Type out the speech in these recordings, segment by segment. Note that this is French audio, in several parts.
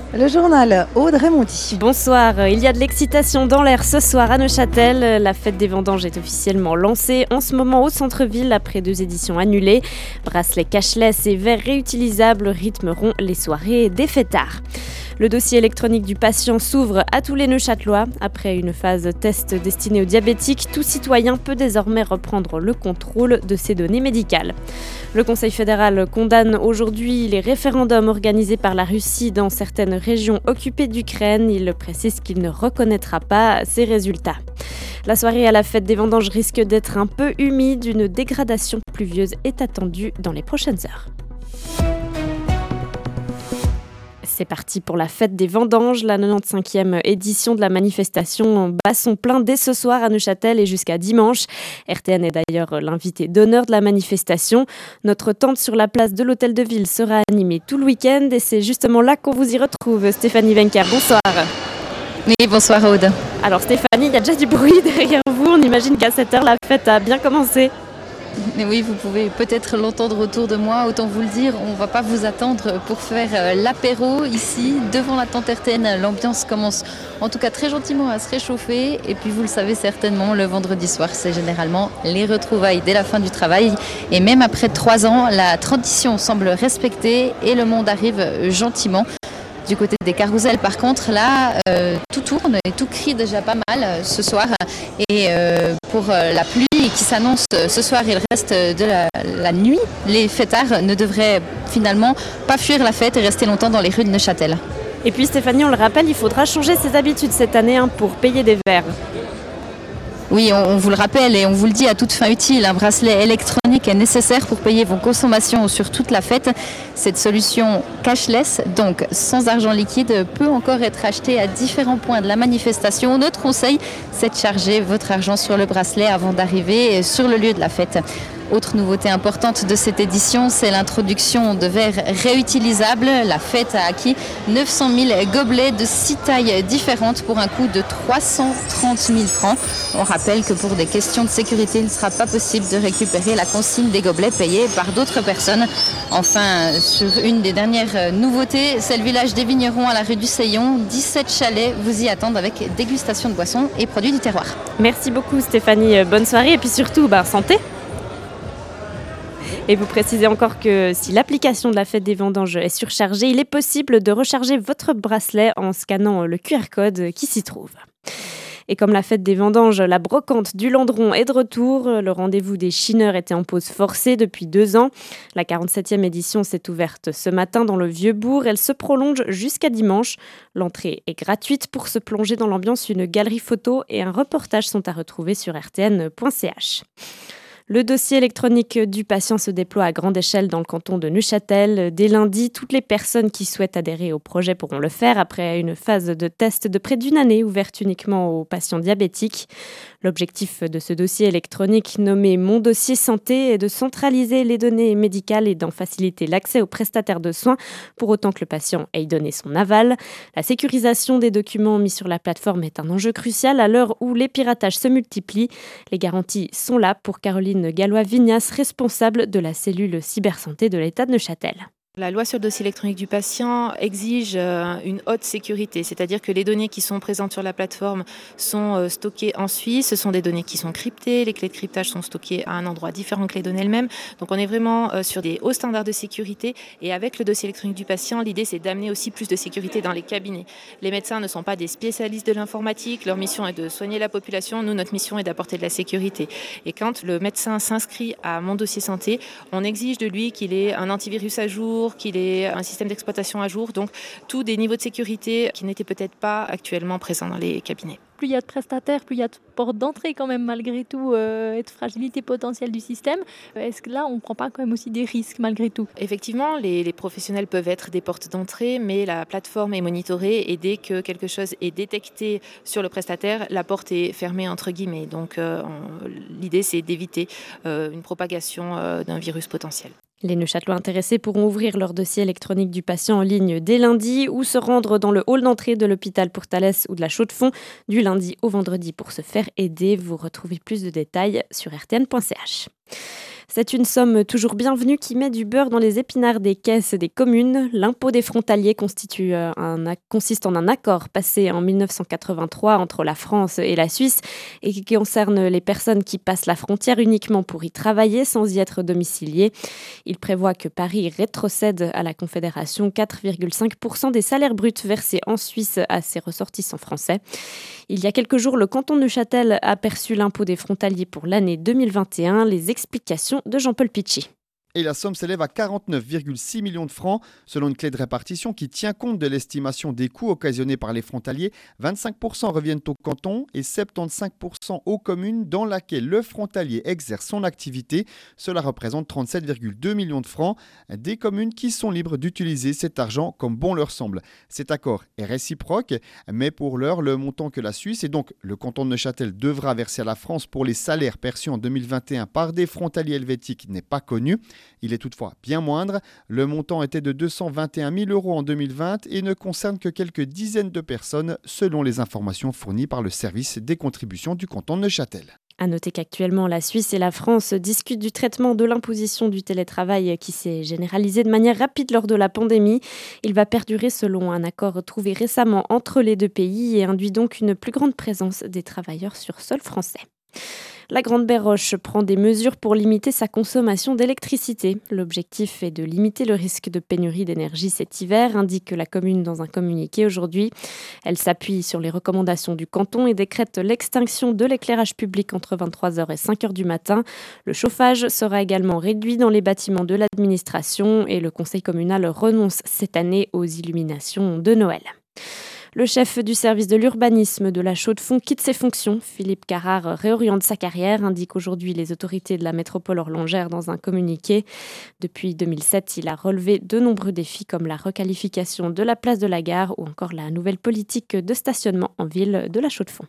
Le journal Audrey Monty. Bonsoir, il y a de l'excitation dans l'air ce soir à Neuchâtel. La fête des vendanges est officiellement lancée en ce moment au centre-ville après 2 éditions annulées. Bracelets cashless et verres réutilisables rythmeront les soirées des fêtards. Le dossier électronique du patient s'ouvre à tous les Neuchâtelois. Après une phase test destinée aux diabétiques, tout citoyen peut désormais reprendre le contrôle de ses données médicales. Le Conseil fédéral condamne aujourd'hui les référendums organisés par la Russie dans certaines régions occupées d'Ukraine. Il précise qu'il ne reconnaîtra pas ces résultats. La soirée à la fête des vendanges risque d'être un peu humide. Une dégradation pluvieuse est attendue dans les prochaines heures. C'est parti pour la fête des vendanges. La 95e édition de la manifestation bat son plein dès ce soir à Neuchâtel et jusqu'à dimanche. RTN est d'ailleurs l'invité d'honneur de la manifestation. Notre tente sur la place de l'Hôtel de Ville sera animée tout le week-end et c'est justement là qu'on vous y retrouve. Stéphanie Wencker, bonsoir. Oui, bonsoir Aude. Alors Stéphanie, il y a déjà du bruit derrière vous. On imagine qu'à cette heure, la fête a bien commencé. Mais oui, vous pouvez peut-être l'entendre autour de moi. Autant vous le dire, on ne va pas vous attendre pour faire l'apéro ici, devant la tente RTN. L'ambiance commence en tout cas très gentiment à se réchauffer. Et puis vous le savez certainement, le vendredi soir, c'est généralement les retrouvailles dès la fin du travail. Et même après 3 ans, la tradition semble respectée et le monde arrive gentiment. Du côté des carousels, par contre, là, tout tourne et tout crie déjà pas mal ce soir. Et pour la pluie qui s'annonce ce soir, il reste de la nuit. Les fêtards ne devraient finalement pas fuir la fête et rester longtemps dans les rues de Neuchâtel. Et puis Stéphanie, on le rappelle, il faudra changer ses habitudes cette année pour payer des verres. Oui, on vous le rappelle et on vous le dit à toute fin utile, un bracelet électronique est nécessaire pour payer vos consommations sur toute la fête. Cette solution cashless, donc sans argent liquide, peut encore être achetée à différents points de la manifestation. Notre conseil, c'est de charger votre argent sur le bracelet avant d'arriver sur le lieu de la fête. Autre nouveauté importante de cette édition, c'est l'introduction de verres réutilisables. La fête a acquis 900 000 gobelets de 6 tailles différentes pour un coût de 330 000 francs. On rappelle que pour des questions de sécurité, il ne sera pas possible de récupérer la consigne des gobelets payés par d'autres personnes. Enfin, sur une des dernières nouveautés, c'est le village des vignerons à la rue du Seillon. 17 chalets vous y attendent avec dégustation de boissons et produits du terroir. Merci beaucoup Stéphanie, bonne soirée et puis surtout santé. Et vous précisez encore que si l'application de la fête des vendanges est surchargée, il est possible de recharger votre bracelet en scannant le QR code qui s'y trouve. Et comme la fête des vendanges, la brocante du Landron est de retour. Le rendez-vous des chineurs était en pause forcée depuis 2 ans. La 47e édition s'est ouverte ce matin dans le Vieux-Bourg. Elle se prolonge jusqu'à dimanche. L'entrée est gratuite. Pour se plonger dans l'ambiance, une galerie photo et un reportage sont à retrouver sur rtn.ch. Le dossier électronique du patient se déploie à grande échelle dans le canton de Neuchâtel. Dès lundi, toutes les personnes qui souhaitent adhérer au projet pourront le faire après une phase de test de près d'1 année ouverte uniquement aux patients diabétiques. L'objectif de ce dossier électronique nommé Mon dossier santé est de centraliser les données médicales et d'en faciliter l'accès aux prestataires de soins pour autant que le patient ait donné son aval. La sécurisation des documents mis sur la plateforme est un enjeu crucial à l'heure où les piratages se multiplient. Les garanties sont là pour Caroline Gallois-Vignas, responsable de la cellule cybersanté de l'État de Neuchâtel. La loi sur le dossier électronique du patient exige une haute sécurité, c'est-à-dire que les données qui sont présentes sur la plateforme sont stockées en Suisse, ce sont des données qui sont cryptées, les clés de cryptage sont stockées à un endroit différent que les données elles-mêmes, donc on est vraiment sur des hauts standards de sécurité et avec le dossier électronique du patient, l'idée c'est d'amener aussi plus de sécurité dans les cabinets. Les médecins ne sont pas des spécialistes de l'informatique, leur mission est de soigner la population, nous notre mission est d'apporter de la sécurité. Et quand le médecin s'inscrit à Mon dossier santé, on exige de lui qu'il ait un antivirus à jour, qu'il ait un système d'exploitation à jour, donc tous des niveaux de sécurité qui n'étaient peut-être pas actuellement présents dans les cabinets. Plus il y a de prestataires, plus il y a de portes d'entrée quand même malgré tout et de fragilité potentielle du système. Est-ce que là, on ne prend pas quand même aussi des risques malgré tout ? Effectivement, les professionnels peuvent être des portes d'entrée, mais la plateforme est monitorée et dès que quelque chose est détecté sur le prestataire, la porte est fermée entre guillemets. Donc l'idée, c'est d'éviter une propagation d'un virus potentiel. Les Neuchâtelois intéressés pourront ouvrir leur dossier électronique du patient en ligne dès lundi ou se rendre dans le hall d'entrée de l'hôpital Pourtalès ou de la Chaux-de-Fonds du lundi au vendredi pour se faire aider. Vous retrouvez plus de détails sur rtn.ch. C'est une somme toujours bienvenue qui met du beurre dans les épinards des caisses des communes. L'impôt des frontaliers consiste en un accord passé en 1983 entre la France et la Suisse et qui concerne les personnes qui passent la frontière uniquement pour y travailler sans y être domiciliées. Il prévoit que Paris rétrocède à la Confédération 4,5% des salaires bruts versés en Suisse à ses ressortissants français. Il y a quelques jours, le canton de Neuchâtel a perçu l'impôt des frontaliers pour l'année 2021. Les explications de Jean-Paul Pichy. Et la somme s'élève à 49,6 millions de francs. Selon une clé de répartition qui tient compte de l'estimation des coûts occasionnés par les frontaliers, 25% reviennent au canton et 75% aux communes dans lesquelles le frontalier exerce son activité. Cela représente 37,2 millions de francs. Des communes qui sont libres d'utiliser cet argent comme bon leur semble. Cet accord est réciproque, mais pour l'heure, le montant que la Suisse et donc le canton de Neuchâtel devra verser à la France pour les salaires perçus en 2021 par des frontaliers helvétiques n'est pas connu. Il est toutefois bien moindre. Le montant était de 221 000 € en 2020 et ne concerne que quelques dizaines de personnes selon les informations fournies par le service des contributions du canton de Neuchâtel. À noter qu'actuellement, la Suisse et la France discutent du traitement de l'imposition du télétravail qui s'est généralisé de manière rapide lors de la pandémie. Il va perdurer selon un accord trouvé récemment entre les deux pays et induit donc une plus grande présence des travailleurs sur sol français. La Grande Berroche prend des mesures pour limiter sa consommation d'électricité. L'objectif est de limiter le risque de pénurie d'énergie cet hiver, indique la commune dans un communiqué aujourd'hui. Elle s'appuie sur les recommandations du canton et décrète l'extinction de l'éclairage public entre 23h et 5h du matin. Le chauffage sera également réduit dans les bâtiments de l'administration et le conseil communal renonce cette année aux illuminations de Noël. Le chef du service de l'urbanisme de la Chaux-de-Fonds quitte ses fonctions. Philippe Carrard réoriente sa carrière, indique aujourd'hui les autorités de la métropole horlogère dans un communiqué. Depuis 2007, il a relevé de nombreux défis comme la requalification de la place de la gare ou encore la nouvelle politique de stationnement en ville de la Chaux-de-Fonds.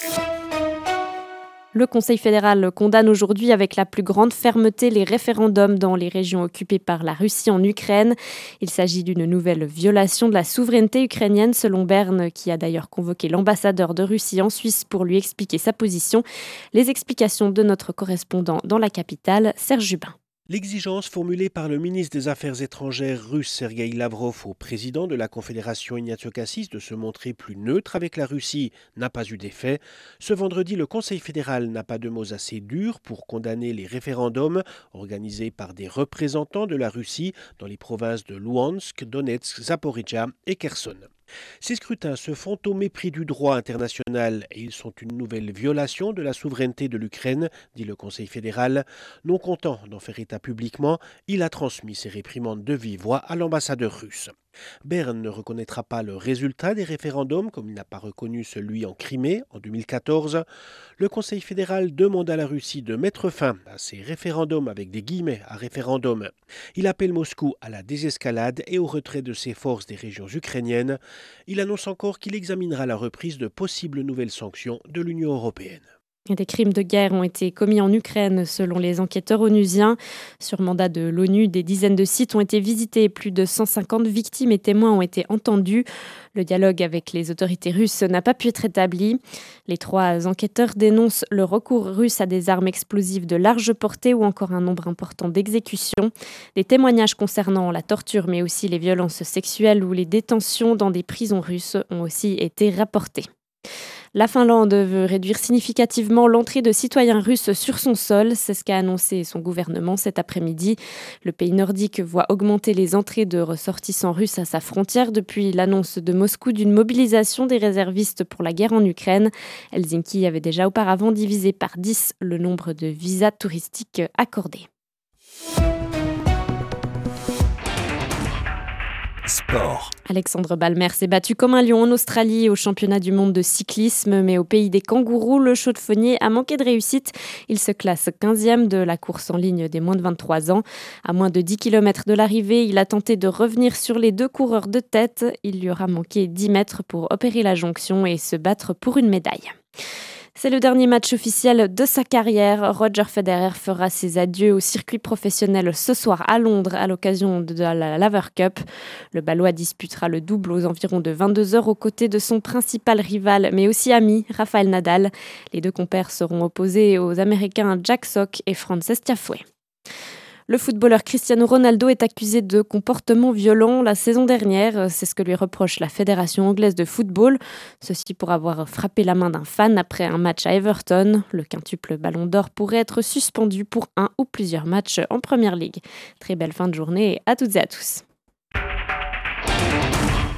Le Conseil fédéral condamne aujourd'hui avec la plus grande fermeté les référendums dans les régions occupées par la Russie en Ukraine. Il s'agit d'une nouvelle violation de la souveraineté ukrainienne selon Berne, qui a d'ailleurs convoqué l'ambassadeur de Russie en Suisse pour lui expliquer sa position. Les explications de notre correspondant dans la capitale, Serge Jubin. L'exigence formulée par le ministre des Affaires étrangères russe Sergueï Lavrov au président de la Confédération Ignacio Cassis de se montrer plus neutre avec la Russie n'a pas eu d'effet. Ce vendredi, le Conseil fédéral n'a pas de mots assez durs pour condamner les référendums organisés par des représentants de la Russie dans les provinces de Louhansk, Donetsk, Zaporijia et Kherson. Ces scrutins se font au mépris du droit international et ils sont une nouvelle violation de la souveraineté de l'Ukraine, dit le Conseil fédéral. Non content d'en faire état publiquement, il a transmis ses réprimandes de vive voix à l'ambassadeur russe. Berne ne reconnaîtra pas le résultat des référendums comme il n'a pas reconnu celui en Crimée en 2014. Le Conseil fédéral demande à la Russie de mettre fin à ces référendums avec des guillemets à référendum. Il appelle Moscou à la désescalade et au retrait de ses forces des régions ukrainiennes. Il annonce encore qu'il examinera la reprise de possibles nouvelles sanctions de l'Union européenne. Des crimes de guerre ont été commis en Ukraine selon les enquêteurs onusiens. Sur mandat de l'ONU, des dizaines de sites ont été visités. Plus de 150 victimes et témoins ont été entendus. Le dialogue avec les autorités russes n'a pas pu être établi. Les 3 enquêteurs dénoncent le recours russe à des armes explosives de large portée ou encore un nombre important d'exécutions. Des témoignages concernant la torture mais aussi les violences sexuelles ou les détentions dans des prisons russes ont aussi été rapportés. La Finlande veut réduire significativement l'entrée de citoyens russes sur son sol. C'est ce qu'a annoncé son gouvernement cet après-midi. Le pays nordique voit augmenter les entrées de ressortissants russes à sa frontière depuis l'annonce de Moscou d'une mobilisation des réservistes pour la guerre en Ukraine. Helsinki avait déjà auparavant divisé par 10 le nombre de visas touristiques accordés. Sport. Alexandre Balmer s'est battu comme un lion en Australie au championnat du monde de cyclisme, mais au pays des kangourous, le chaux-de-faunier a manqué de réussite. Il se classe 15e de la course en ligne des moins de 23 ans. À moins de 10 km de l'arrivée, il a tenté de revenir sur les 2 coureurs de tête. Il lui aura manqué 10 mètres pour opérer la jonction et se battre pour une médaille. C'est le dernier match officiel de sa carrière. Roger Federer fera ses adieux au circuit professionnel ce soir à Londres à l'occasion de la Laver Cup. Le Balois disputera le double aux environs de 22h aux côtés de son principal rival, mais aussi ami, Rafael Nadal. Les 2 compères seront opposés aux Américains Jack Sock et Frances Tiafoe. Le footballeur Cristiano Ronaldo est accusé de comportement violent la saison dernière. C'est ce que lui reproche la Fédération anglaise de football. Ceci pour avoir frappé la main d'un fan après un match à Everton. Le quintuple Ballon d'Or pourrait être suspendu pour un ou plusieurs matchs en Première Ligue. Très belle fin de journée à toutes et à tous.